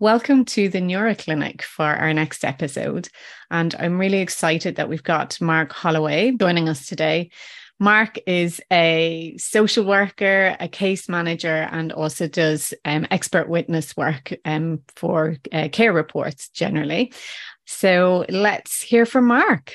Welcome to the Neuroclinic for our next episode. And I'm really excited that we've got Mark Holloway joining us today. Mark is a social worker, a case manager, and also does expert witness work for care reports generally. So let's hear from Mark.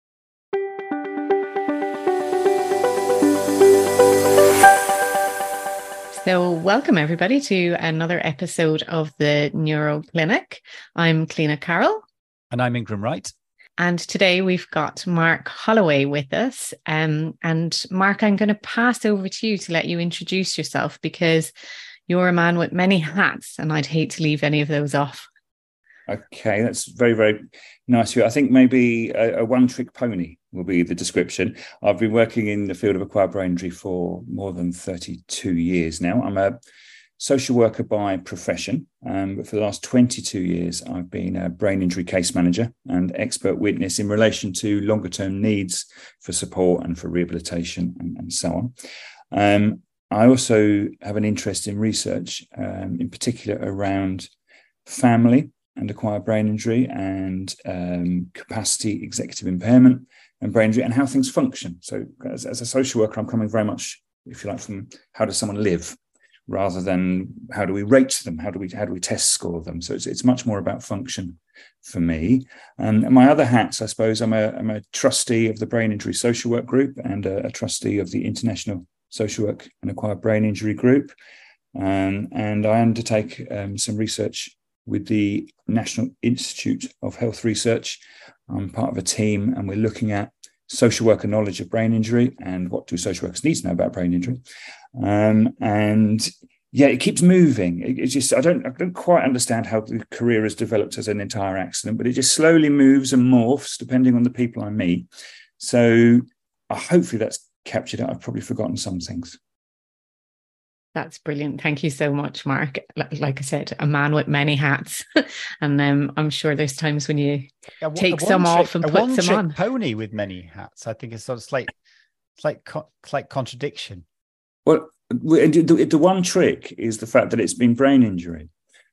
So welcome everybody to another episode of the Neuroclinic. I'm Cliona Carroll. And I'm Ingram Wright. And today we've got Mark Holloway with us. And Mark, I'm going to pass over to you to let you introduce yourself because you're a man with many hats and I'd hate to leave any of those off. Okay, that's very, very nice of you. I think maybe a one-trick pony will be the description. I've been working in the field of acquired brain injury for more than 32 years now. I'm a social worker by profession, but for the last 22 years, I've been a brain injury case manager and expert witness in relation to longer-term needs for support and for rehabilitation and so on. I also have an interest in research, in particular around family and acquired brain injury and capacity, executive impairment and brain injury and how things function. So as a social worker, I'm coming very much, if you like, from how does someone live rather than how do we rate them? How do we test score them? So it's much more about function for me. And my other hats, I suppose, I'm a trustee of the Brain Injury Social Work Group and a trustee of the International Social Work and Acquired Brain Injury Group. And I undertake some research with the National Institute of Health Research. I'm part of a team and we're looking at social worker knowledge of brain injury and what do social workers need to know about brain injury. And yeah, it keeps moving. It's just, I don't quite understand how the career has developed as an entire accident, but it just slowly moves and morphs depending on the people I meet. So hopefully that's captured it. I've probably forgotten some things. That's brilliant. Thank you so much, Mark. Like I said, a man with many hats. And I'm sure there's times when you take some off and put some on. Pony with many hats. I think it's sort of slight contradiction. Well, the one trick is the fact that it's been brain injury.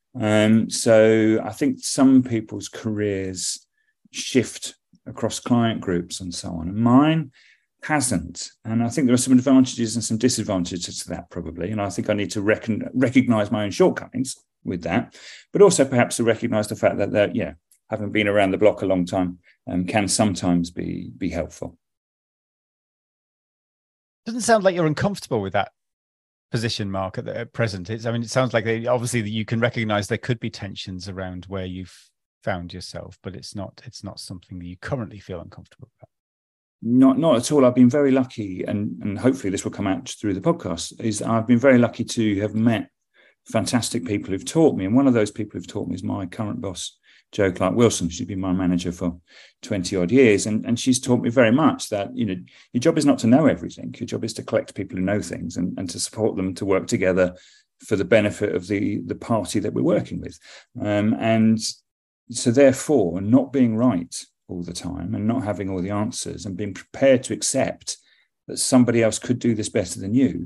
So I think some people's careers shift across client groups and so on. And mine hasn't. And I think there are some advantages and some disadvantages to that probably. And I think I need to recognize my own shortcomings with that, but also perhaps to recognize the fact that having been around the block a long time can sometimes be helpful. Doesn't sound like you're uncomfortable with that position, Mark, at present. It sounds like obviously that you can recognize there could be tensions around where you've found yourself, but it's not something that you currently feel uncomfortable about. Not at all. I've been very lucky, and hopefully this will come out through the podcast, is I've been very lucky to have met fantastic people who've taught me. And one of those people who've taught me is my current boss, Jo Clark-Wilson. She's been my manager for 20 odd years. And she's taught me very much that, your job is not to know everything. Your job is to collect people who know things and to support them to work together for the benefit of the party that we're working with. And so therefore, not being right all the time and not having all the answers and being prepared to accept that somebody else could do this better than you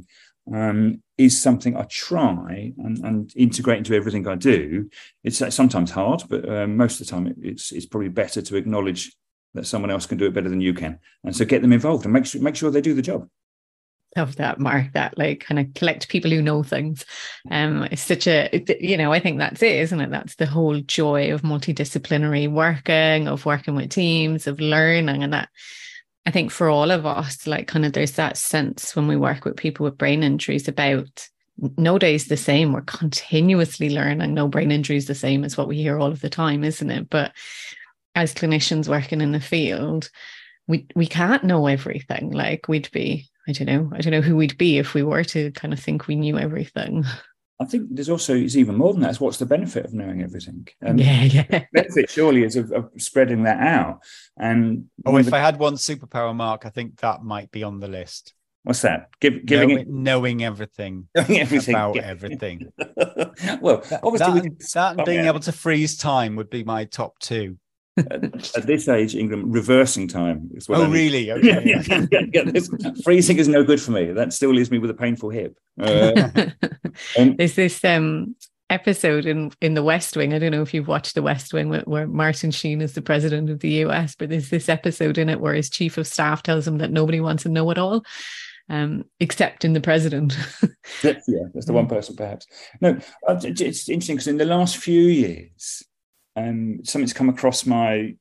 is something I try and integrate into everything I do. It's sometimes hard, but most of the time it's probably better to acknowledge that someone else can do it better than you can. And so get them involved and make sure they do the job. Love that, Mark, that kind of collect people who know things. It's such I think that's it, isn't it? That's the whole joy of multidisciplinary working, of working with teams, of learning. And that, I think for all of us, there's that sense when we work with people with brain injuries about no day is the same. We're continuously learning. No brain injury is the same as what we hear all of the time, isn't it? But as clinicians working in the field, we can't know everything. We'd be, I don't know who we'd be if we were to kind of think we knew everything. I think it's even more than that. It's what's the benefit of knowing everything? The benefit surely is of spreading that out. And if I had one superpower, Mark, I think that might be on the list. What's that? Knowing everything, about everything. Well, obviously, that and being able to freeze time would be my top two. At this age, Ingram, reversing time is what I mean. Really? Okay. Freezing is no good for me. That still leaves me with a painful hip. There's this episode in The West Wing. I don't know if you've watched The West Wing, where Martin Sheen is the president of the US, but there's this episode in it where his chief of staff tells him that nobody wants to know it all, except in the president. That's the one person, perhaps. No, it's interesting because in the last few years, something's come across my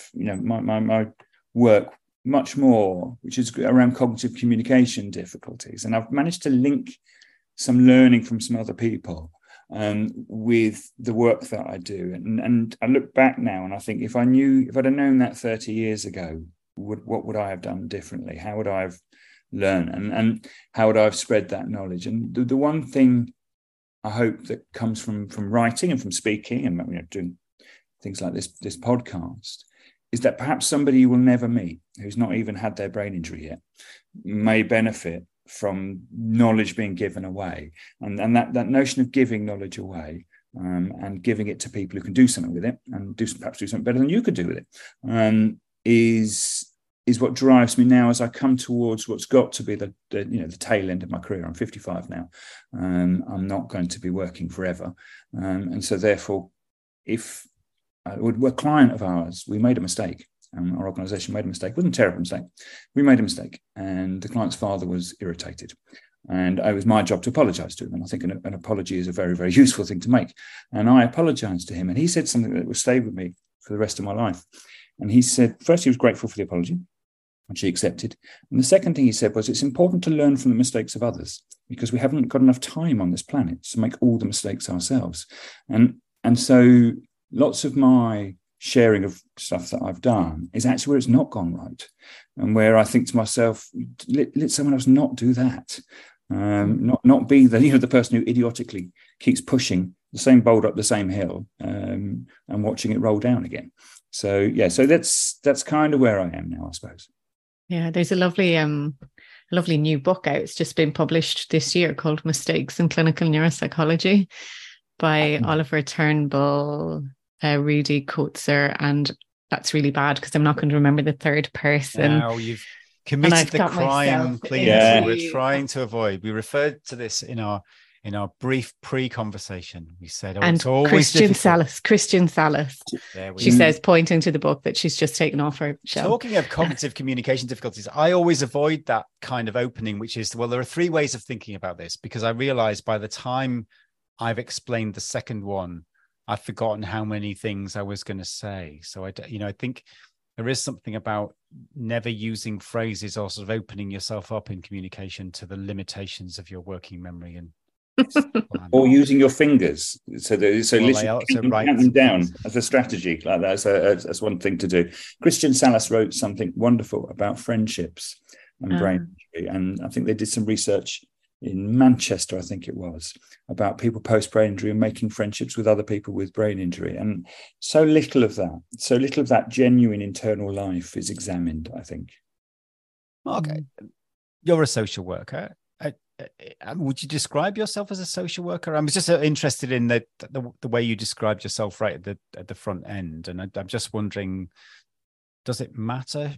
work much more, which is around cognitive communication difficulties, and I've managed to link some learning from some other people with the work that I do. And I look back now and I think if I'd have known that 30 years ago, what would I have done differently? How would I have learned? And how would I have spread that knowledge? And the one thing I hope that comes from writing and from speaking and doing things like this podcast is that perhaps somebody you will never meet, who's not even had their brain injury yet, may benefit from knowledge being given away, and that notion of giving knowledge away and giving it to people who can do something with it and perhaps do something better than you could do with it is what drives me now as I come towards what's got to be the tail end of my career. I'm 55 now. I'm not going to be working forever, and so therefore, if a client of ours, we made a mistake. Our organisation made a mistake. It wasn't a terrible mistake. We made a mistake, and the client's father was irritated, and it was my job to apologise to him. And I think an apology is a very, very useful thing to make. And I apologised to him, and he said something that will stay with me for the rest of my life. And he said, first, he was grateful for the apology, which he accepted. And the second thing he said was, it's important to learn from the mistakes of others because we haven't got enough time on this planet to make all the mistakes ourselves. And so lots of my sharing of stuff that I've done is actually where it's not gone right, and where I think to myself, let someone else not do that, not be the person who idiotically keeps pushing the same boulder up the same hill and watching it roll down again. So that's kind of where I am now, I suppose. Yeah, there's a lovely new book out. It's just been published this year called Mistakes in Clinical Neuropsychology by Oliver Turnbull, Rudy Koetzer, and that's really bad because I'm not going to remember the third person. Now you've committed the crime clean. We were trying to avoid. We referred to this in our brief pre-conversation. We said, and it's always Christian Salas. She says, pointing to the book that she's just taken off her shelf. Talking of cognitive communication difficulties, I always avoid that kind of opening, which is, well, there are three ways of thinking about this, because I realize by the time I've explained the second one, I've forgotten how many things I was going to say. So I think there is something about never using phrases or sort of opening yourself up in communication to the limitations of your working memory and or using your fingers. So literally count them down as a strategy like that. That's one thing to do. Christian Salas wrote something wonderful about friendships and brain injury, and I think they did some research in Manchester, I think it was, about people post-brain injury and making friendships with other people with brain injury. And so little of that genuine internal life is examined, I think. Okay. You're a social worker. Would you describe yourself as a social worker? I'm just interested in the way you described yourself right at the front end. And I'm just wondering, does it matter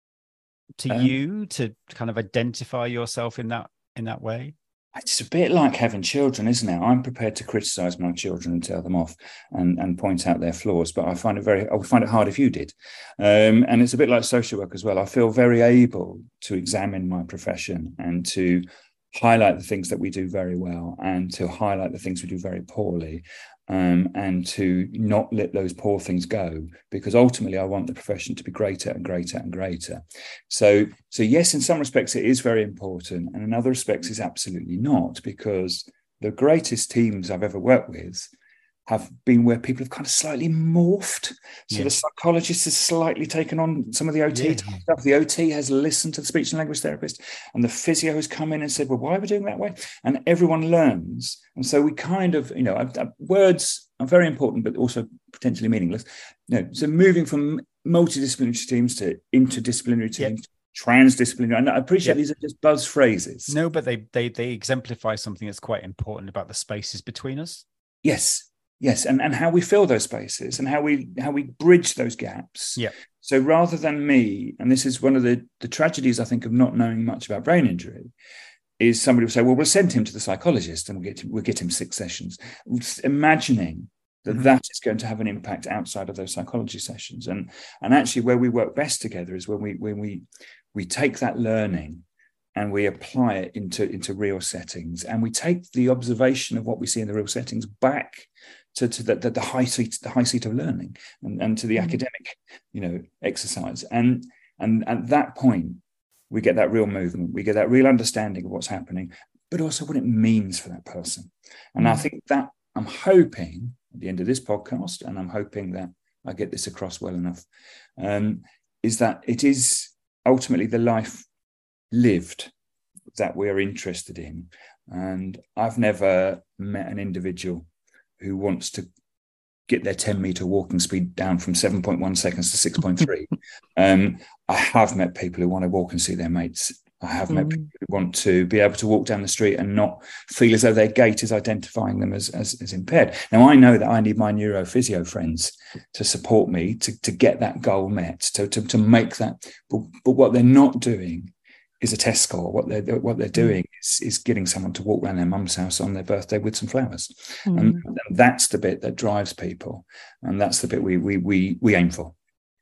to you to kind of identify yourself in that way? It's a bit like having children, isn't it? I'm prepared to criticize my children and tell them off and point out their flaws, but I would find it hard if you did. And it's a bit like social work as well. I feel very able to examine my profession and to highlight the things that we do very well and to highlight the things we do very poorly, and to not let those poor things go, because ultimately I want the profession to be greater and greater and greater. So yes, in some respects it is very important, and in other respects it's absolutely not, because the greatest teams I've ever worked with have been where people have kind of slightly morphed. So the psychologist has slightly taken on some of the OT stuff. The OT has listened to the speech and language therapist, and the physio has come in and said, well, why are we doing that way? And everyone learns. And so we kind of, words are very important, but also potentially meaningless. So moving from multidisciplinary teams to interdisciplinary teams, transdisciplinary. And I appreciate these are just buzz phrases. No, but they exemplify something that's quite important about the spaces between us. Yes, and how we fill those spaces and how we bridge those gaps. Yeah. So rather than me, and this is one of the tragedies, I think, of not knowing much about brain injury, is somebody will say, well, we'll send him to the psychologist and we'll get him 6 sessions, imagining that is going to have an impact outside of those psychology sessions. And actually where we work best together is when we take that learning and we apply it into real settings, and we take the observation of what we see in the real settings back to the high seat of learning and to the academic, exercise. And at that point, we get that real movement, we get that real understanding of what's happening, but also what it means for that person. And I think that I'm hoping at the end of this podcast, and I'm hoping that I get this across well enough, is that it is ultimately the life lived that we're interested in. And I've never met an individual who wants to get their 10-meter walking speed down from 7.1 seconds to 6.3. I have met people who want to walk and see their mates. I have met people who want to be able to walk down the street and not feel as though their gait is identifying them as impaired. Now, I know that I need my neurophysio friends to support me to get that goal met, to make that. But what they're not doing is a test score. What they're doing is getting someone to walk around their mum's house on their birthday with some flowers. And that's the bit that drives people. And that's the bit we aim for.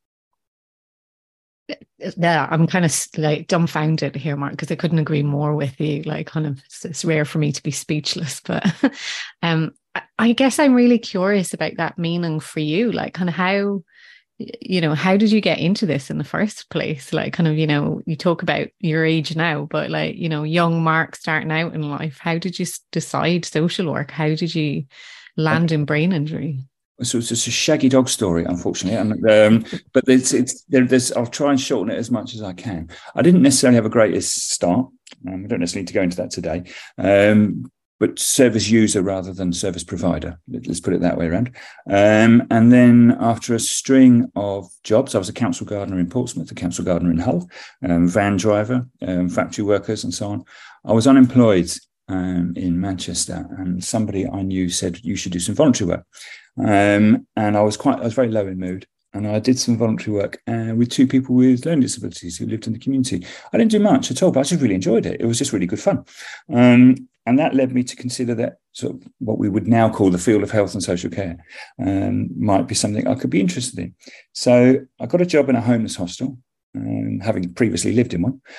Yeah, I'm kind of like dumbfounded here, Mark, because I couldn't agree more with you. Like, kind of, it's rare for me to be speechless, but I guess I'm really curious about that meaning for you. Like, kind of how did you get into this in the first place? Like, kind of, you talk about your age now, but like, young Mark starting out in life, how did you decide social work? How did you land in brain injury? So it's just a shaggy dog story, unfortunately, but there's. I'll try and shorten it as much as I can. I didn't necessarily have a greatest start. We don't necessarily need to go into that today, but service user rather than service provider. Let's put it that way around. And then after a string of jobs, I was a council gardener in Portsmouth, a council gardener in Hull, van driver, factory workers, and so on. I was unemployed in Manchester, and somebody I knew said you should do some voluntary work. And I was very low in mood, and I did some voluntary work with 2 people with learning disabilities who lived in the community. I didn't do much at all, but I just really enjoyed it. It was just really good fun. And that led me to consider that sort of what we would now call the field of health and social care might be something I could be interested in. So I got a job in a homeless hostel, having previously lived in one.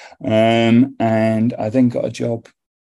And I then got a job.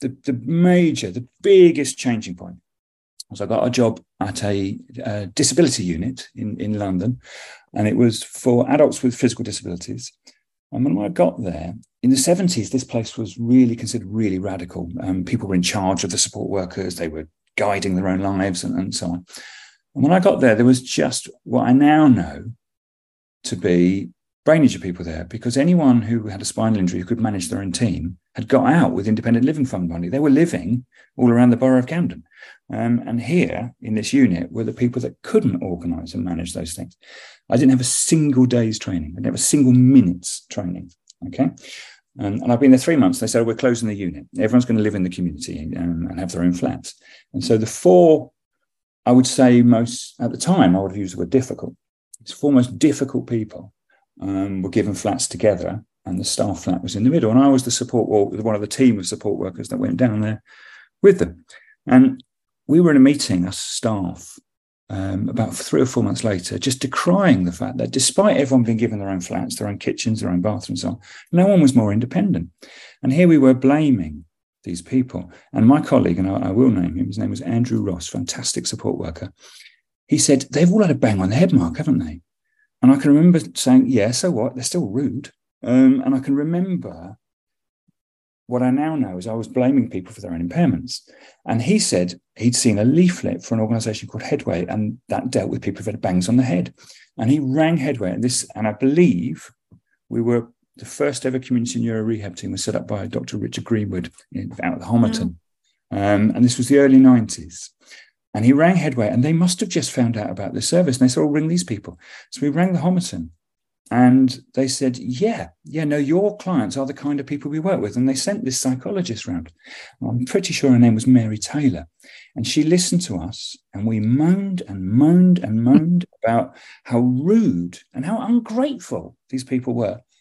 The biggest changing point was I got a job at a disability unit in London, and it was for adults with physical disabilities. And when I got there, in the 70s, this place was really considered really radical. People were in charge of the support workers. They were guiding their own lives and so on. And when I got there was just what I now know to be brain injury people there, because anyone who had a spinal injury who could manage their own team had got out with independent living fund money. They were living all around the borough of Camden. And here in this unit were the people that couldn't organise and manage those things. I didn't have a single day's training. I didn't have a single minute's training. Okay. And I've been there 3 months. They said, we're closing the unit. Everyone's going to live in the community and have their own flats. And so the 4, I would say most, at the time, I would have used the word difficult. It's 4 most difficult people were given flats together, and the staff flat was in the middle. And I was one of the team of support workers that went down there with them. And we were in a meeting, us staff, about 3 or 4 months later, just decrying the fact that despite everyone being given their own flats, their own kitchens, their own bathrooms, and so on, no one was more independent. And here we were blaming these people. And my colleague, and I will name him, his name was Andrew Ross, fantastic support worker. He said, they've all had a bang on the head, Mark, haven't they? And I can remember saying, yeah, so what? They're still rude. And I can remember what I now know is I was blaming people for their own impairments. And he said he'd seen a leaflet for an organisation called Headway, and that dealt with people who had bangs on the head. And he rang Headway, and I believe we were the first ever community neuro rehab team was set up by Dr. Richard Greenwood out at Homerton. And this was the early 90s. And he rang Headway, and they must have just found out about the service. And they said, oh, ring these people. So we rang the Homerton, and they said, no, your clients are the kind of people we work with. And they sent this psychologist round. I'm pretty sure her name was Mary Taylor. And she listened to us, and we moaned and moaned and moaned about how rude and how ungrateful these people were.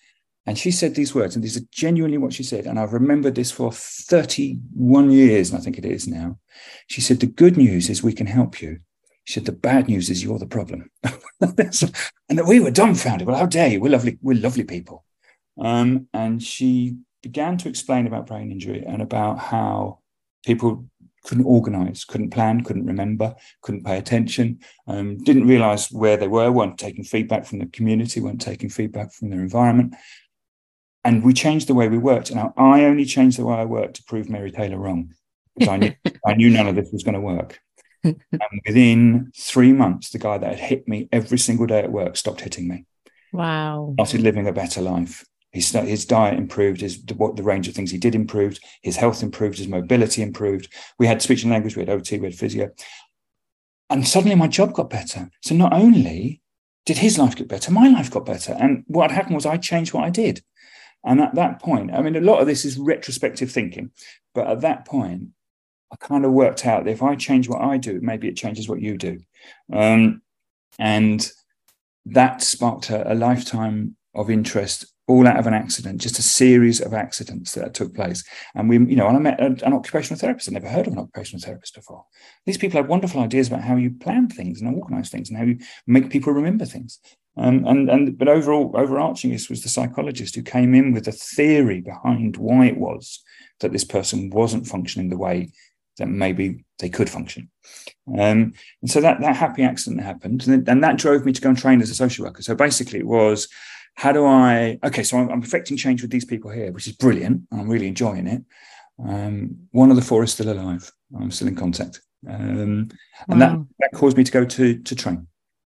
And she said these words, and these are genuinely what she said. And I've remembered this for 31 years, and I think it is now. She said, the good news is we can help you. She said, the bad news is you're the problem. And we were dumbfounded. Well, how dare you? We're lovely people. And she began to explain about brain injury and about how people couldn't organize, couldn't plan, couldn't remember, couldn't pay attention, didn't realize where they weren't taking feedback from the community, weren't taking feedback from their environment. And we changed the way we worked. And I only changed the way I worked to prove Mary Taylor wrong, because I knew none of this was going to work. And within 3 months, the guy that had hit me every single day at work stopped hitting me. Wow. Started living a better life. His diet improved, the range of things he did improved, his health improved, his mobility improved. We had speech and language, we had OT, we had physio. And suddenly my job got better. So not only did his life get better, my life got better. And what happened was I changed what I did. And at that point, I mean, a lot of this is retrospective thinking, but at that point, I kind of worked out that if I change what I do, maybe it changes what you do. And that sparked a lifetime of interest, all out of an accident, just a series of accidents that took place. And and I met an occupational therapist. I'd never heard of an occupational therapist before. These people had wonderful ideas about how you plan things and organize things and how you make people remember things. But overarching this was the psychologist who came in with a theory behind why it was that this person wasn't functioning the way that maybe they could function. And so that happy accident happened. And that drove me to go and train as a social worker. So basically it was, so I'm affecting change with these people here, which is brilliant. I'm really enjoying it. One of the four is still alive. I'm still in contact. And that caused me to go to train.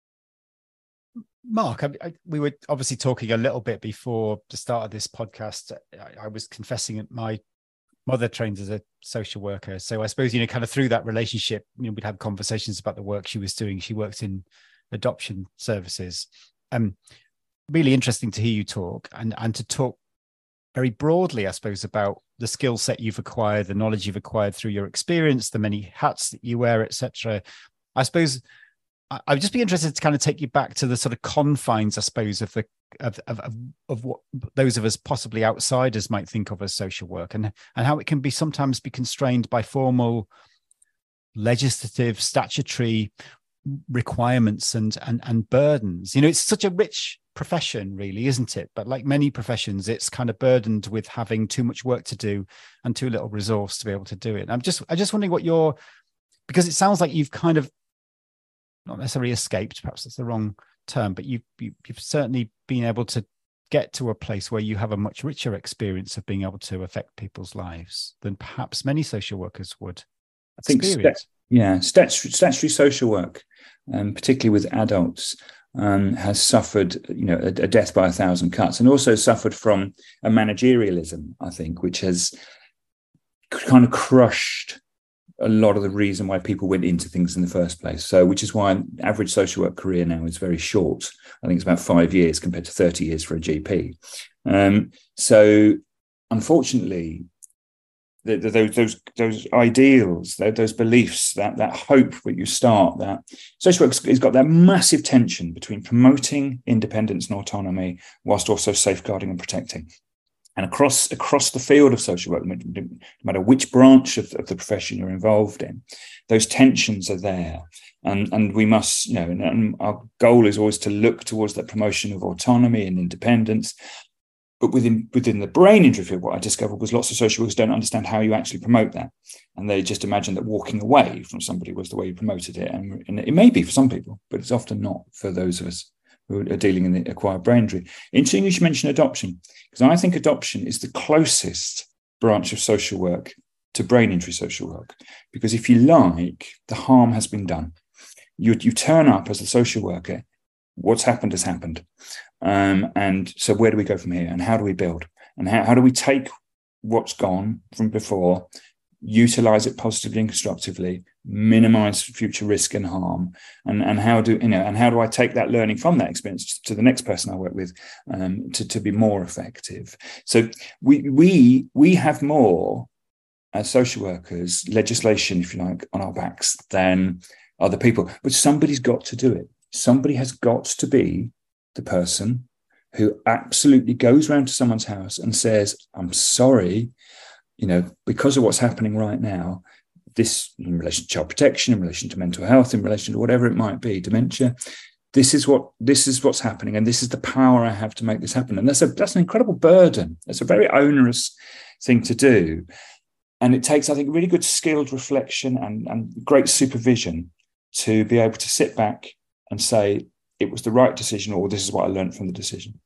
Mark, we were obviously talking a little bit before the start of this podcast. I was confessing that my mother trained as a social worker. So I suppose, kind of through that relationship, we'd have conversations about the work she was doing. She worked in adoption services. Really interesting to hear you talk and to talk very broadly, I suppose, about the skill set you've acquired, the knowledge you've acquired through your experience, the many hats that you wear, etc. I suppose I'd just be interested to kind of take you back to the sort of confines, I suppose, of what those of us possibly outsiders might think of as social work, and how it can sometimes be constrained by formal legislative, statutory requirements and burdens. It's such a rich profession, really, isn't it? But like many professions, it's kind of burdened with having too much work to do and too little resource to be able to do it. I'm just wondering because it sounds like you've kind of not necessarily escaped, perhaps that's the wrong term, but you've certainly been able to get to a place where you have a much richer experience of being able to affect people's lives than perhaps many social workers would experience. Statutory social work, particularly with adults, has suffered, a death by 1,000 cuts, and also suffered from a managerialism, I think, which has kind of crushed a lot of the reason why people went into things in the first place. So, which is why an average social work career now is very short. I think it's about 5 years compared to 30 years for a GP. So, unfortunately, those ideals, those beliefs, that hope that you start, that social work has got that massive tension between promoting independence and autonomy whilst also safeguarding and protecting. And across the field of social work, no matter which branch of the profession you're involved in, those tensions are there. And we must, and our goal is always to look towards that promotion of autonomy and independence. But within the brain injury field, what I discovered was lots of social workers don't understand how you actually promote that. And they just imagine that walking away from somebody was the way you promoted it. And it may be for some people, but it's often not for those of us who are dealing in the acquired brain injury. Interesting you should mention adoption, because I think adoption is the closest branch of social work to brain injury social work. Because if you like, the harm has been done. You turn up as a social worker, what's happened has happened. And so where do we go from here? And how do we build? And how do we take what's gone from before, utilize it positively and constructively, minimize future risk and harm, and how do I take that learning from that experience to the next person I work with, to be more effective? So we have more as social workers, legislation, if you like, on our backs than other people, but somebody's got to do it. Somebody has got to be the person who absolutely goes round to someone's house and says, I'm sorry, because of what's happening right now, this in relation to child protection, in relation to mental health, in relation to whatever it might be, dementia, this is what's happening, and this is the power I have to make this happen. And that's an incredible burden. It's a very onerous thing to do. And it takes, I think, really good skilled reflection and great supervision to be able to sit back and say, it was the right decision, or this is what I learned from the decision.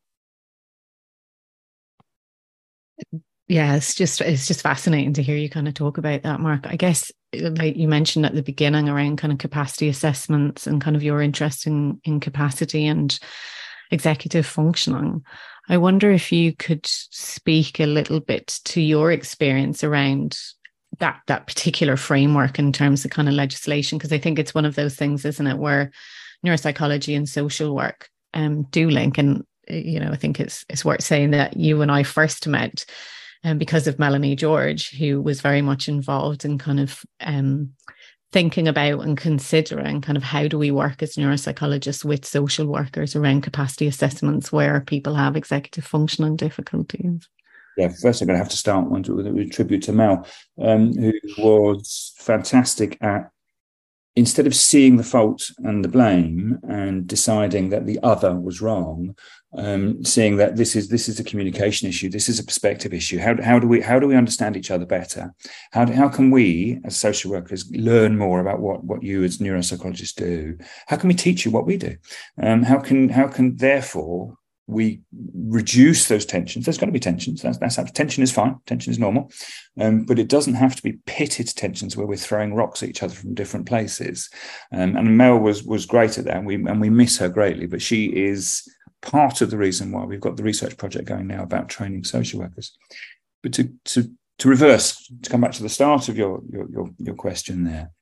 Yeah, it's just fascinating to hear you kind of talk about that, Mark. I guess, like you mentioned at the beginning around kind of capacity assessments and kind of your interest in capacity and executive functioning. I wonder if you could speak a little bit to your experience around that particular framework in terms of kind of legislation, because I think it's one of those things, isn't it, where neuropsychology and social work do link. And I think it's worth saying that you and I first met because of Melanie George, who was very much involved in kind of thinking about and considering kind of how do we work as neuropsychologists with social workers around capacity assessments where people have executive functioning difficulties. Yeah, first I'm going to have to start with a tribute to Mel, who was fantastic at, instead of seeing the fault and the blame and deciding that the other was wrong, seeing that this is a communication issue, this is a perspective issue. How do we understand each other better? How can we as social workers learn more about what you as neuropsychologists do? How can we teach you what we do? How can therefore we reduce those tensions? There's going to be tensions. That's how tension is fine. Tension is normal, but it doesn't have to be pitted tensions where we're throwing rocks at each other from different places. And Mel was great at that, and we miss her greatly. But she is part of the reason why we've got the research project going now about training social workers. But to reverse, to come back to the start of your question there,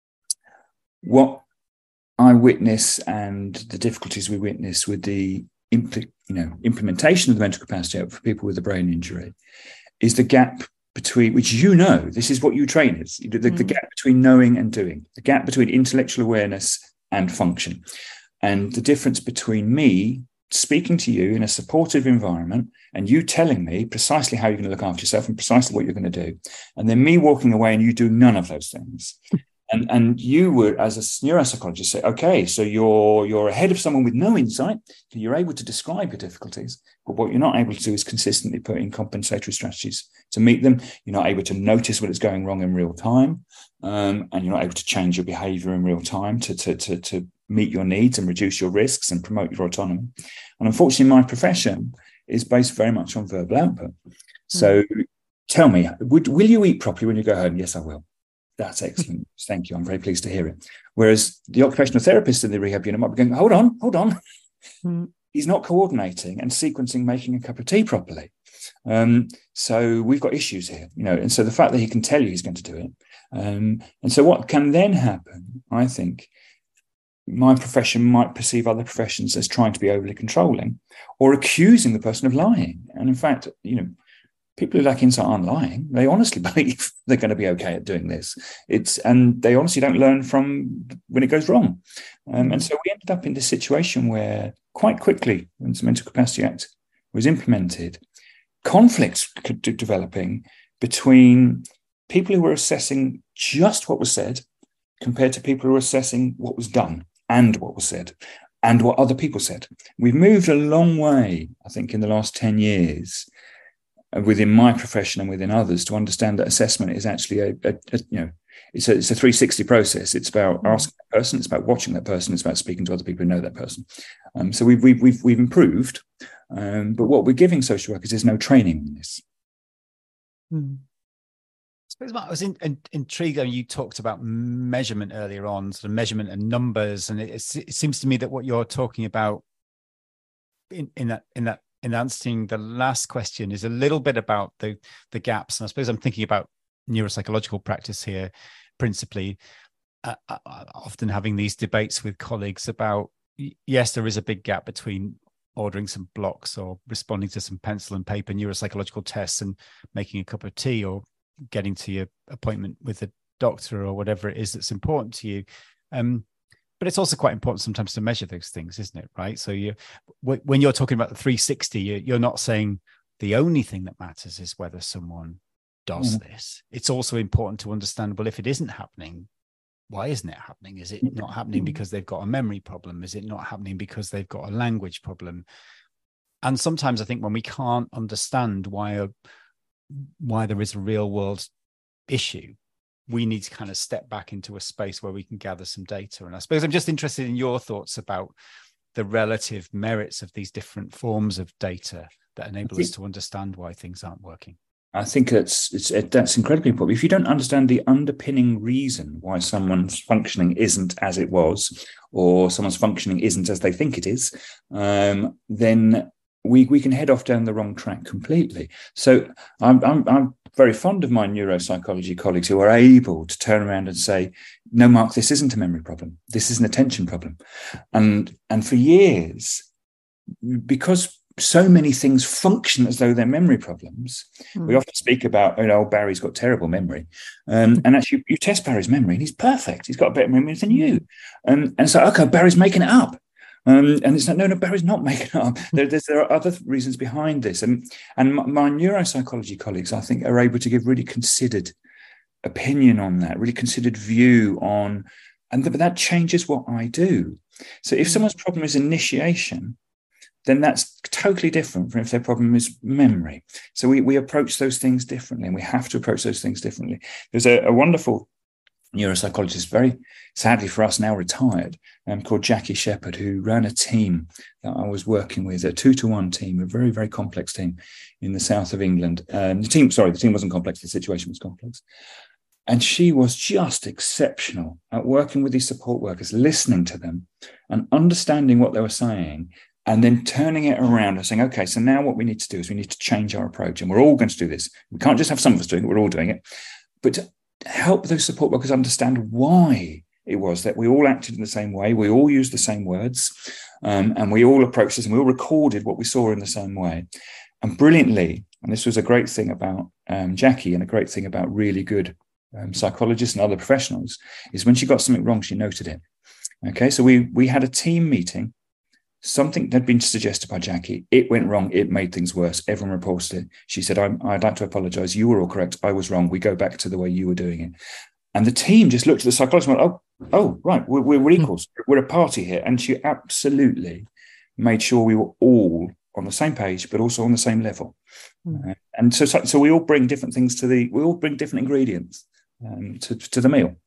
what I witness and the difficulties we witness with the implementation of the mental capacity act for people with a brain injury is the gap between, which this is what you train is, the gap between knowing and doing, the gap between intellectual awareness and function, and the difference between me speaking to you in a supportive environment and you telling me precisely how you're going to look after yourself and precisely what you're going to do, and then me walking away and you do none of those things. And you would, as a neuropsychologist, say, okay, so you're ahead of someone with no insight. You're able to describe your difficulties, but what you're not able to do is consistently put in compensatory strategies to meet them. You're not able to notice what is going wrong in real time, and you're not able to change your behaviour in real time to meet your needs and reduce your risks and promote your autonomy. And unfortunately, my profession is based very much on verbal output. So tell me, will you eat properly when you go home? Yes, I will. That's excellent. Thank you. I'm very pleased to hear it. Whereas the occupational therapist in the rehab unit might be going, hold on. He's not coordinating and sequencing making a cup of tea properly. So we've got issues here, and so the fact that he can tell you he's going to do it. And so what can then happen, I think, my profession might perceive other professions as trying to be overly controlling or accusing the person of lying. And in fact, people who lack insight aren't lying. They honestly believe they're going to be okay at doing this. And they honestly don't learn from when it goes wrong. And so we ended up in this situation where quite quickly, when the Mental Capacity Act was implemented, conflicts developing between people who were assessing just what was said compared to people who were assessing what was done and what was said and what other people said. We've moved a long way, I think, in the last 10 years within my profession and within others to understand that assessment is actually it's a 360 process. It's about asking that person, it's about watching that person, it's about speaking to other people who know that person. So we've improved, but what we're giving social workers is no training in this. I suppose I was intrigued. You talked about measurement earlier on, sort of measurement and numbers, and it seems to me that what you're talking about in answering the last question is a little bit about the gaps. And I suppose I'm thinking about neuropsychological practice here, principally, often having these debates with colleagues about, yes, there is a big gap between ordering some blocks or responding to some pencil and paper neuropsychological tests and making a cup of tea or getting to your appointment with a doctor or whatever it is that's important to you. But it's also quite important sometimes to measure those things, isn't it? Right. So when you're talking about the 360, you're not saying the only thing that matters is whether someone does this. It's also important to understand, well, if it isn't happening, why isn't it happening? Is it not happening because they've got a memory problem? Is it not happening because they've got a language problem? And sometimes I think when we can't understand why there is a real world issue, we need to kind of step back into a space where we can gather some data. And I suppose I'm just interested in your thoughts about the relative merits of these different forms of data that enable us to understand why things aren't working. I think that's incredibly important. If you don't understand the underpinning reason why someone's functioning isn't as it was, or someone's functioning isn't as they think it is, then we can head off down the wrong track completely. So I'm very fond of my neuropsychology colleagues who are able to turn around and say, no, Mark, this isn't a memory problem. This is an attention problem. And for years, because so many things function as though they're memory problems, we often speak about, Barry's got terrible memory. And actually, you test Barry's memory and he's perfect. He's got a better memory than you. And so, okay, Barry's making it up. And it's like, no, Barry's not making it up. There are other reasons behind this. And my neuropsychology colleagues, I think, are able to give really considered opinion on that, really considered view on, but that changes what I do. So if someone's problem is initiation, then that's totally different from if their problem is memory. So we approach those things differently, and we have to approach those things differently. There's a wonderful neuropsychologist, very sadly for us now retired, called Jackie Shepherd, who ran a team that I was working with, a 2-to-1 team, a very, very complex team in the south of England. The team wasn't complex, the situation was complex. And she was just exceptional at working with these support workers, listening to them and understanding what they were saying, and then turning it around and saying, okay, so now what we need to do is we need to change our approach, and we're all going to do this. We can't just have some of us doing it, we're all doing it. But to help those support workers understand why it was that we all acted in the same way, we all used the same words, and we all approached this, and we all recorded what we saw in the same way. And brilliantly, and this was a great thing about Jackie, and a great thing about really good psychologists and other professionals, is when she got something wrong, she noted it. Okay, so we had a team meeting. Something had been suggested by Jackie. It went wrong. It made things worse. Everyone reported it. She said, I'd like to apologize. You were all correct. I was wrong. We go back to the way you were doing it. And the team just looked at the psychologist and went, oh, right. We're equals. We're a party here. And she absolutely made sure we were all on the same page, but also on the same level. And so we all bring different things we all bring different ingredients to the meal.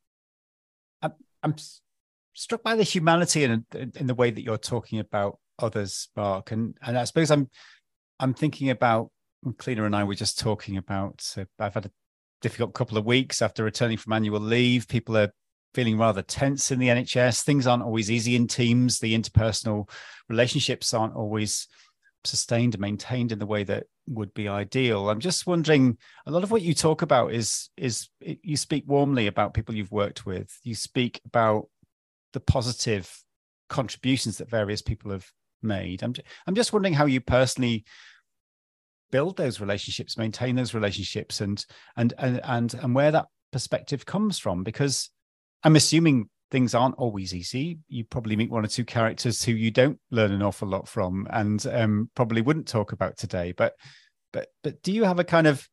I'm struck by the humanity in the way that you're talking about others, Mark, and I suppose I'm thinking about, Cleena and I were just talking about, I've had a difficult couple of weeks after returning from annual leave. People are feeling rather tense in the NHS. Things aren't always easy in teams. The interpersonal relationships aren't always sustained and maintained in the way that would be ideal. I'm just wondering, a lot of what you talk about is you speak warmly about people you've worked with. You speak about the positive contributions that various people have made. I'm just wondering how you personally build those relationships, maintain those relationships, and where that perspective comes from, because I'm assuming things aren't always easy. You probably meet one or two characters who you don't learn an awful lot from, and probably wouldn't talk about today. But do you have a kind of,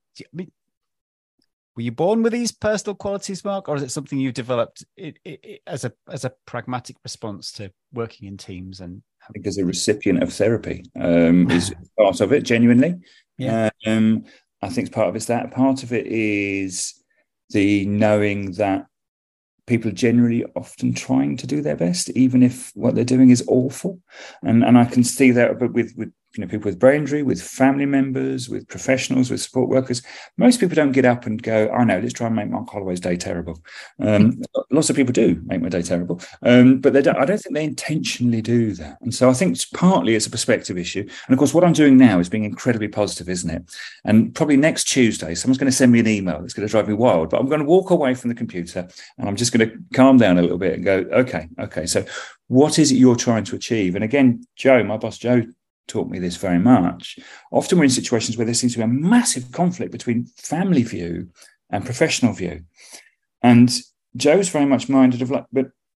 were you born with these personal qualities, Mark, or is it something you developed as a pragmatic response to working in teams? And I think as a recipient of therapy is part of it, genuinely. Yeah. I think part of it's that. Part of it is the knowing that people are generally often trying to do their best, even if what they're doing is awful. And I can see that with people with brain injury, with family members, with professionals, with support workers. Most people don't get up and go, "I know, let's try and make Mark Holloway's day terrible." Lots of people do make my day terrible, but I don't think they intentionally do that. And so I think partly it's a perspective issue. And of course, what I'm doing now is being incredibly positive, isn't it? And probably next Tuesday, someone's going to send me an email that's going to drive me wild, but I'm going to walk away from the computer and I'm just going to calm down a little bit and go, okay, so what is it you're trying to achieve? And again, Joe, my boss Joe, taught me this very much. Often we're in situations where there seems to be a massive conflict between family view and professional view. And Joe's very much minded of like, but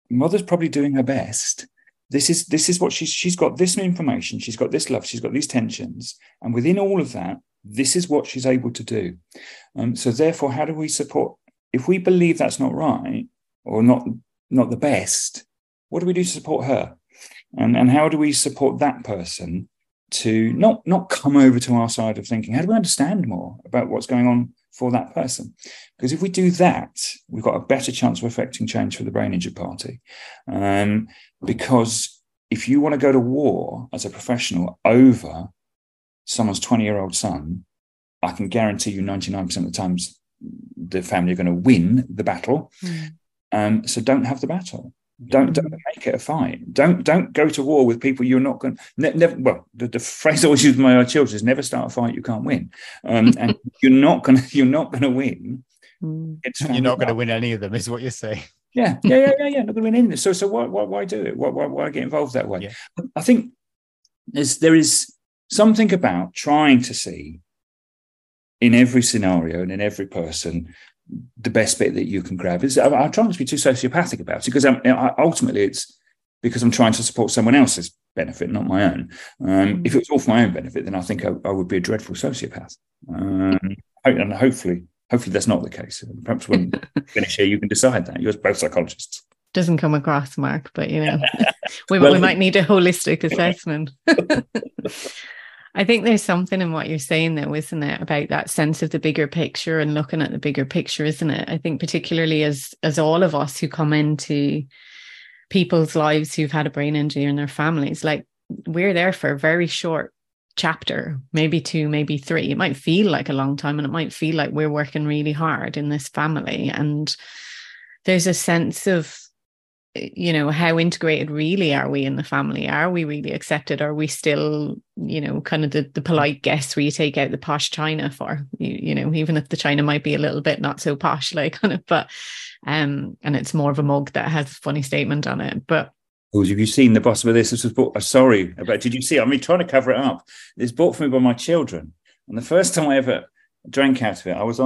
mother's probably doing her best. This is what she's got this information, she's got this love, she's got these tensions, and within all of that, this is what she's able to do. So therefore, how do we support? If we believe that's not right or not the best, what do we do to support her? And how do we support that person to not come over to our side of thinking? How do we understand more about what's going on for that person? Because if we do that, we've got a better chance of affecting change for the Brain Injured Party. Because if you want to go to war as a professional over someone's 20-year-old son, I can guarantee you 99% of the times the family are going to win the battle. So don't have the battle. Don't make it a fight. Don't go to war with people you're not going to never. Well, the phrase I always use with my children is never start a fight you can't win. And you're not going to win. You're not going to win any of them, is what you're saying. Yeah. Not going to win any of them. So why do it? Why get involved that way? Yeah. I think there is something about trying to see in every scenario and in every person the best bit that you can grab. I'm trying not to be too sociopathic about it, because ultimately it's because I'm trying to support someone else's benefit, not my own. If it was all for my own benefit, then I think I would be a dreadful sociopath. And hopefully that's not the case. Perhaps when we finish here, you can decide that. You're both psychologists. Doesn't come across, Mark, but we might need a holistic assessment. I think there's something in what you're saying, though, isn't it, about that sense of the bigger picture and looking at the bigger picture, isn't it? I think particularly as all of us who come into people's lives who've had a brain injury in their families, like, we're there for a very short chapter, maybe 2, maybe 3. It might feel like a long time, and it might feel like we're working really hard in this family. And there's a sense of, how integrated really are we in the family? Are we really accepted? Are we still, kind of the polite guests where you take out the posh china for, even if the china might be a little bit not so posh, but and it's more of a mug that has a funny statement on it. But have you seen the bottom of this? This was bought. Did you see? I'm trying to cover it up. It's bought for me by my children, and the first time I ever drank out of it, I was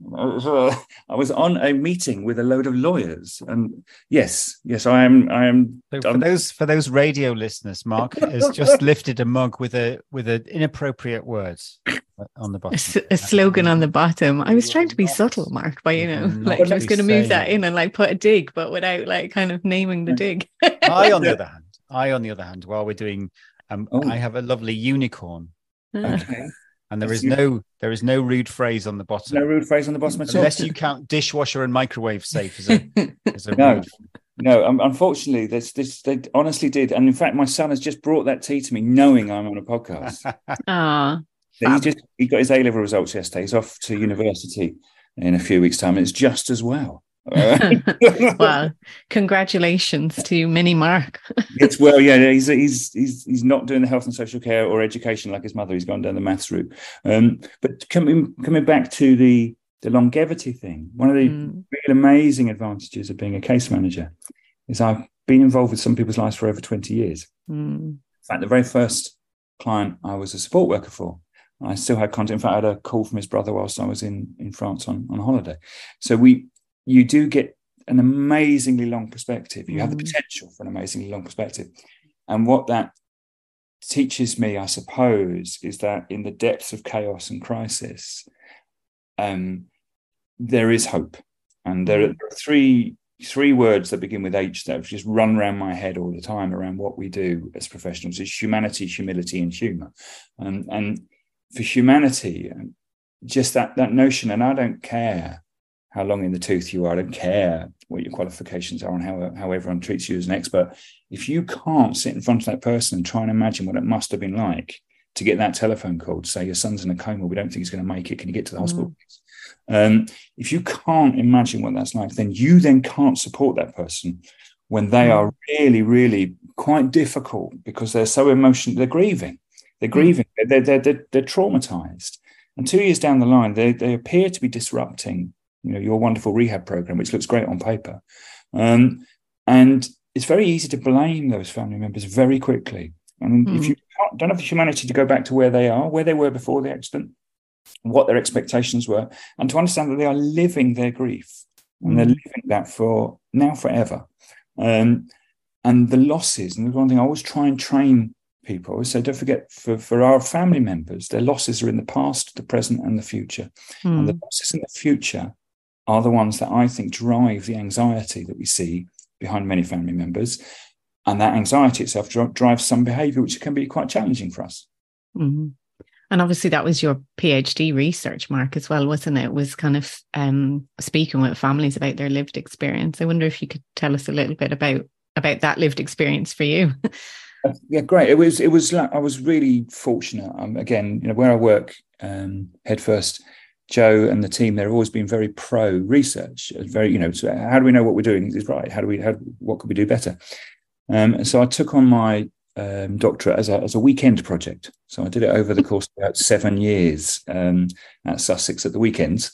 on a meeting with a load of lawyers, and yes, I am. So for those radio listeners, Mark has just lifted a mug with an inappropriate words on the bottom. A slogan on the bottom. I was trying to be subtle, Mark, by I was going to move that in and put a dig, but without kind of naming the dig. I on the other hand, while we're doing, I have a lovely unicorn. Okay. And there is no rude phrase on the bottom. No rude phrase on the bottom at all. Unless you count dishwasher and microwave safe as a no. rude. No, unfortunately, they honestly did. And in fact, my son has just brought that tea to me, knowing I'm on a podcast. He got his A-level results yesterday. He's off to university in a few weeks' time. And it's just as well. Well, congratulations to Mini Mark. He's not doing the health and social care or education like his mother. He's gone down the maths route. But coming back to the longevity thing, one of the real amazing advantages of being a case manager is I've been involved with some people's lives for over 20 years. In fact, the very first client I was a support worker for, I still had contact. In fact, I had a call from his brother whilst I was in France on holiday. So you do get an amazingly long perspective. You have the potential for an amazingly long perspective. And what that teaches me, I suppose, is that in the depths of chaos and crisis, there is hope. And there are three words that begin with H that just run around my head all the time around what we do as professionals. It's humanity, humility, and humour. And for humanity, just that notion, and I don't care how long in the tooth you are, I don't care what your qualifications are and how everyone treats you as an expert. If you can't sit in front of that person and try and imagine what it must have been like to get that telephone call to say your son's in a coma, we don't think he's going to make it, can you get to the hospital? If you can't imagine what that's like, then you can't support that person when they are really, really quite difficult because they're so emotional. They're grieving. They're traumatized. And 2 years down the line, they appear to be disrupting your wonderful rehab program, which looks great on paper. And it's very easy to blame those family members very quickly. And if you don't have the humanity to go back to where they were before the accident, what their expectations were, and to understand that they are living their grief and they're living that for now forever. And the losses, and the one thing I always try and train people is say, don't forget, for our family members, their losses are in the past, the present, and the future. And the losses in the future are the ones that I think drive the anxiety that we see behind many family members. And that anxiety itself drives some behavior, which can be quite challenging for us. Mm-hmm. And obviously that was your PhD research, Mark, as well, wasn't it? It was kind of speaking with families about their lived experience. I wonder if you could tell us a little bit about that lived experience for you. Yeah, great. It was like, I was really fortunate. Again, where I work, Headfirst, Joe and the team, they've always been very pro research. Very, so how do we know what we're doing is right? What could we do better? And so I took on my doctorate as a weekend project. So I did it over the course of about 7 years at Sussex at the weekends.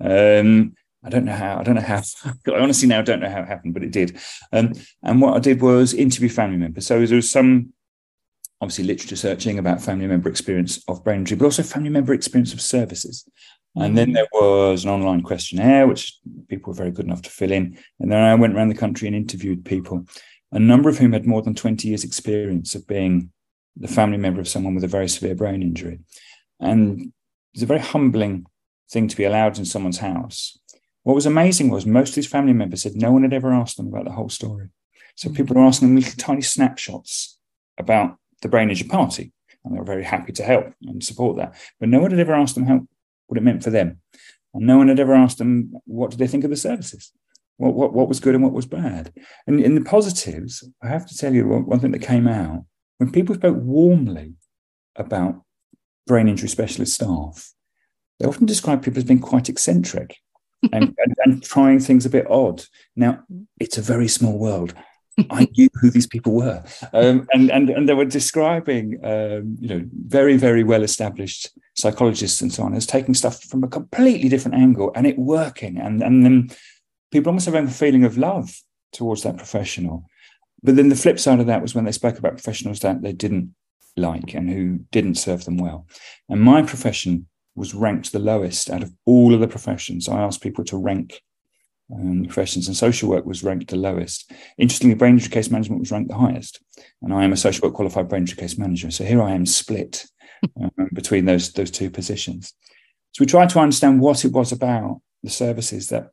I don't know how. I honestly now don't know how it happened, but it did. And what I did was interview family members. So there was some, obviously, literature searching about family member experience of brain injury, but also family member experience of services. And then there was an online questionnaire, which people were very good enough to fill in. And then I went around the country and interviewed people, a number of whom had more than 20 years experience of being the family member of someone with a very severe brain injury. And it's a very humbling thing to be allowed in someone's house. What was amazing was most of these family members said no one had ever asked them about the whole story. So people were asking them little tiny snapshots about the brain injury party, and they were very happy to help and support that. But no one had ever asked them what it meant for them. And no one had ever asked them, what did they think of the services? What was good and what was bad? And in the positives, I have to tell you one thing that came out, when people spoke warmly about brain injury specialist staff, they often describe people as being quite eccentric and trying things a bit odd. Now, it's a very small world. I knew who these people were. And they were describing, very, very well-established psychologists and so on as taking stuff from a completely different angle and it working. And then people almost having a feeling of love towards that professional. But then the flip side of that was when they spoke about professionals that they didn't like and who didn't serve them well. And my profession was ranked the lowest out of all of the professions. I asked people to rank professions, and social work was ranked the lowest. Interestingly, brain injury case management was ranked the highest. And I am a social work qualified brain injury case manager. So here I am split between those two positions. So we tried to understand what it was about the services that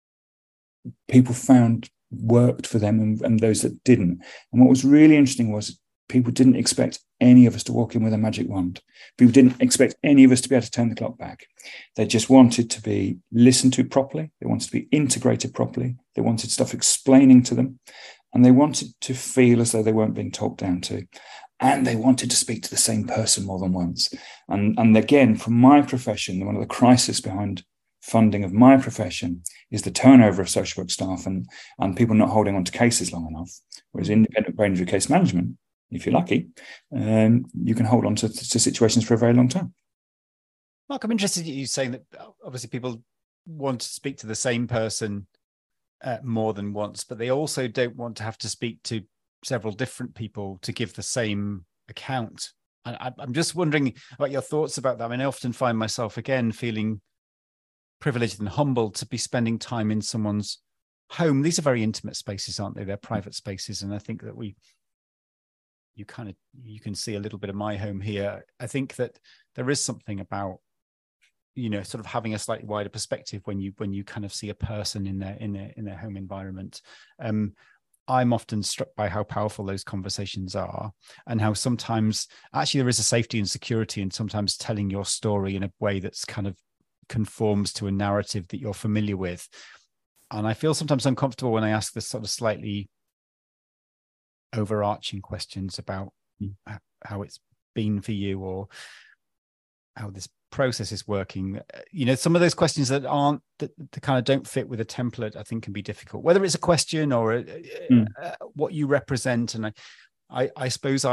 people found worked for them and those that didn't. And what was really interesting was people didn't expect any of us to walk in with a magic wand. People didn't expect any of us to be able to turn the clock back. They just wanted to be listened to properly. They wanted to be integrated properly. They wanted stuff explaining to them. And they wanted to feel as though they weren't being talked down to. And they wanted to speak to the same person more than once. And again, from my profession, one of the crises behind funding of my profession is the turnover of social work staff and people not holding on to cases long enough. Whereas independent brain injury case management, if you're lucky, you can hold on to situations for a very long time. Mark, I'm interested in you saying that obviously people want to speak to the same person more than once, but they also don't want to have to speak to several different people to give the same account. I'm just wondering about your thoughts about that. I mean, I often find myself, again, feeling privileged and humbled to be spending time in someone's home. These are very intimate spaces, aren't they? They're private spaces. And I think that you can see a little bit of my home here. I think that there is something about, sort of having a slightly wider perspective when you kind of see a person in their home environment. I'm often struck by how powerful those conversations are and how sometimes actually there is a safety and security in sometimes telling your story in a way that's kind of conforms to a narrative that you're familiar with. And I feel sometimes uncomfortable when I ask this sort of slightly overarching questions about how it's been for you or how this process is working. Some of those questions that kind of don't fit with a template, I think can be difficult, whether it's a question or what you represent. And I suppose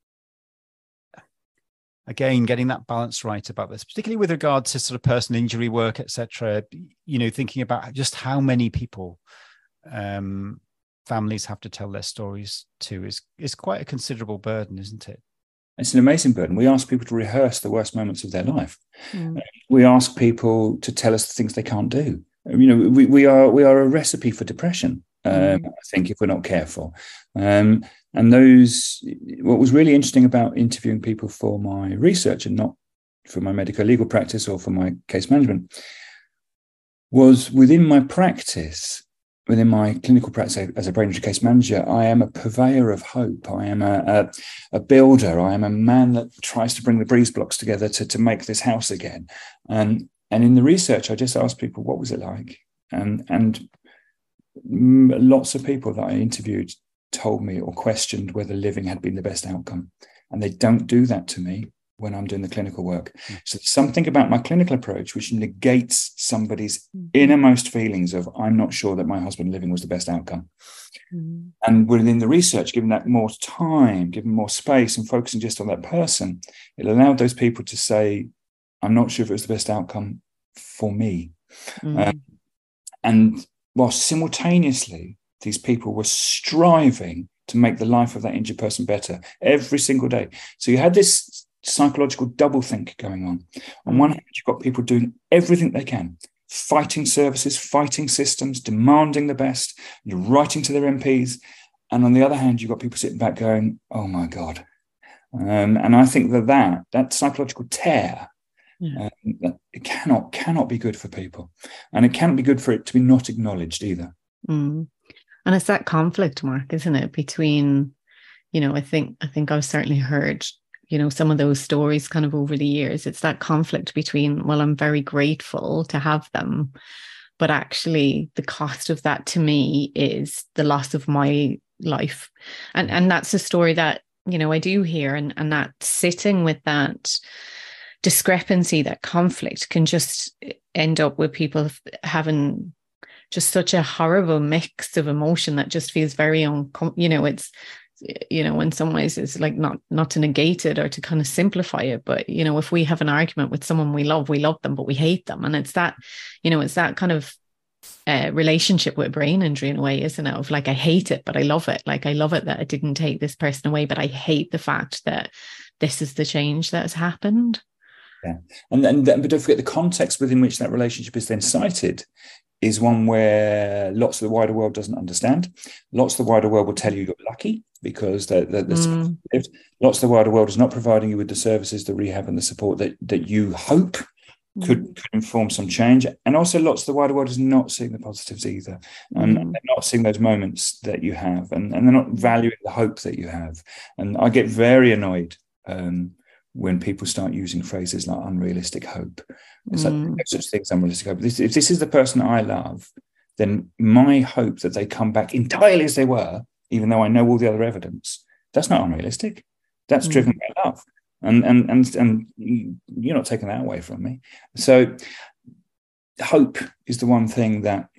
again, getting that balance right about this, particularly with regard to sort of personal injury work, etc. Thinking about just how many people families have to tell their stories to is quite a considerable burden, isn't it? It's an amazing burden. We ask people to rehearse the worst moments of their life. We ask people to tell us the things they can't do. We are a recipe for depression I think, if we're not careful. And what was really interesting about interviewing people for my research and not for my medical legal practice or for my case management, was within my practice, within my clinical practice as a brain injury case manager, I am a purveyor of hope. I am a builder. I am a man that tries to bring the breeze blocks together to make this house again. And in the research, I just asked people, what was it like? And lots of people that I interviewed told me or questioned whether living had been the best outcome. And they don't do that to me when I'm doing the clinical work. So something about my clinical approach which negates somebody's innermost feelings of, I'm not sure that my husband living was the best outcome. And within the research, given that more time, given more space and focusing just on that person, it allowed those people to say, I'm not sure if it was the best outcome for me. And while simultaneously, these people were striving to make the life of that injured person better every single day. So you had this psychological doublethink going on. On one hand, you've got people doing everything they can, fighting services, fighting systems, demanding the best, you're writing to their MPs. And on the other hand, you've got people sitting back going, oh my God. And I think that psychological tear, it cannot be good for people. And it can't be good for it to be not acknowledged either. And it's that conflict, Mark, isn't it? Between, I think I've certainly heard, some of those stories kind of over the years. It's that conflict between, well, I'm very grateful to have them, but actually the cost of that to me is the loss of my life. And that's a story that, I do hear, and that sitting with that discrepancy, that conflict can just end up with people having just such a horrible mix of emotion that just feels very it's, in some ways it's like not to negate it or to kind of simplify it, but if we have an argument with someone we love them, but we hate them, and it's that kind of relationship with brain injury in a way, isn't it? Of like, I hate it, but I love it. Like, I love it that it didn't take this person away, but I hate the fact that this is the change that has happened. Yeah, but don't forget the context within which that relationship is then cited is one where lots of the wider world doesn't understand. Lots of the wider world will tell you you're lucky because the lots of the wider world is not providing you with the services, the rehab and the support that you hope could inform some change. And also lots of the wider world is not seeing the positives either. And they're not seeing those moments that you have, and they're not valuing the hope that you have. And I get very annoyed when people start using phrases like unrealistic hope. It's like, no such thing as unrealistic hope. If this is the person I love, then my hope that they come back entirely as they were, even though I know all the other evidence, that's not unrealistic. That's driven by love. And you're not taking that away from me. So hope is the one thing that,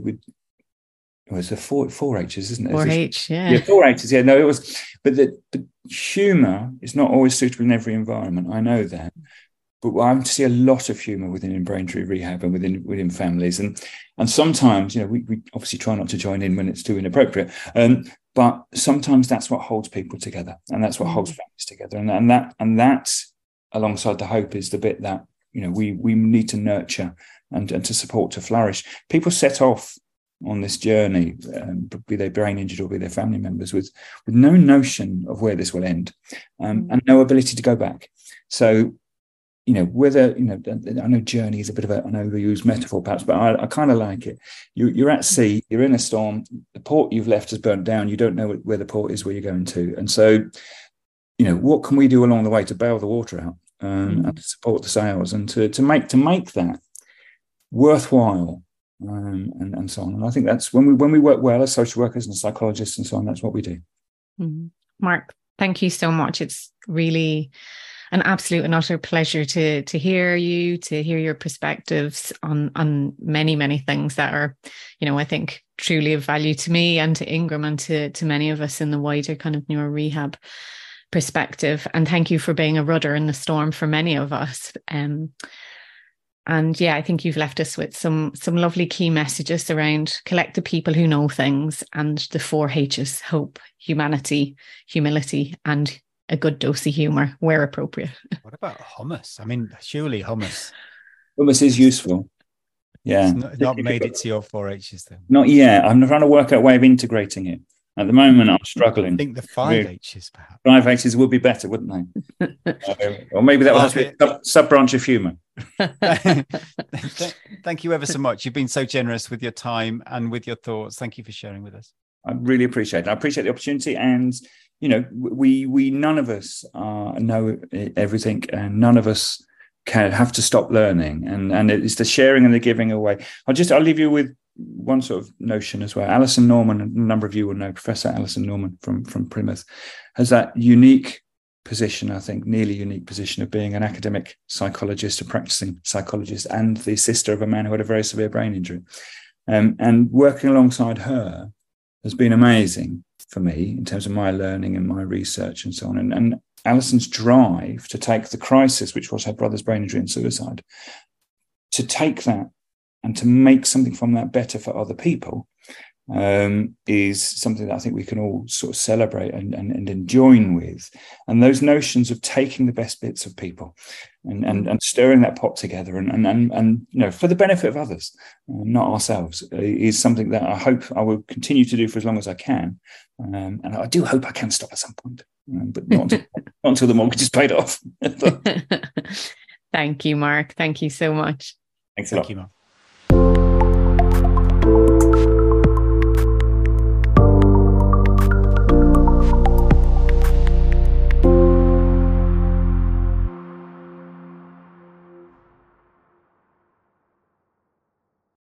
it's the four H's, isn't it? 4H, yeah. Yeah, 4H's, yeah. No, it was, but humour is not always suitable in every environment. I know that. But I see a lot of humour within brain injury rehab and within families. And sometimes, we obviously try not to join in when it's too inappropriate. But sometimes that's what holds people together, and that's what holds families together. And that alongside the hope is the bit that, we need to nurture and to support to flourish. People set off on this journey, be they brain injured or be their family members, with no notion of where this will end, and no ability to go back. So, whether, I know journey is a bit of an overused metaphor perhaps, but I kind of like it. You're at sea, you're in a storm, the port you've left has burnt down, you don't know where the port is where you're going to. And so, what can we do along the way to bail the water out and to support the sails and to make that worthwhile? And so on. And I think that's when we work well as social workers and psychologists and so on, that's what we do. Mark, thank you so much. It's really an absolute and utter pleasure to hear you, to hear your perspectives on many, many things that are, I think truly of value to me and to Ingram and to many of us in the wider kind of neuro rehab perspective. And thank you for being a rudder in the storm for many of us. And yeah, I think you've left us with some lovely key messages around collect the people who know things and the 4H's: hope, humanity, humility, and a good dose of humour where appropriate. What about hummus? I mean, surely hummus. Hummus is useful. Yeah. It's not made it to your 4-H's then. Not yet. I'm trying to work out a way of integrating it. At the moment, I'm struggling. I think the 5-H's perhaps. 5-H's would be better, wouldn't they? Or maybe that would have to be a sub-branch of humour. Thank you ever so much. You've been so generous with your time and with your thoughts. Thank you for sharing with us. I really appreciate it. I appreciate the opportunity, and we none of us know everything, and none of us can have to stop learning, and it's the sharing and the giving away. I'll leave you with one sort of notion as well. Alison Norman, a number of you will know, Professor Alison Norman from Plymouth, has that unique position, I think, nearly unique position of being an academic psychologist, a practicing psychologist, and the sister of a man who had a very severe brain injury. And working alongside her has been amazing for me in terms of my learning and my research and so on. And Alison's drive to take the crisis, which was her brother's brain injury and suicide, to take that and to make something from that better for other people, is something that I think we can all sort of celebrate and join with. And those notions of taking the best bits of people and stirring that pot together and for the benefit of others, not ourselves, is something that I hope I will continue to do for as long as I can. And I do hope I can stop at some point, but not until the mortgage is paid off. Thank you, Mark. Thank you so much. Thanks a lot. Thank you, Mark.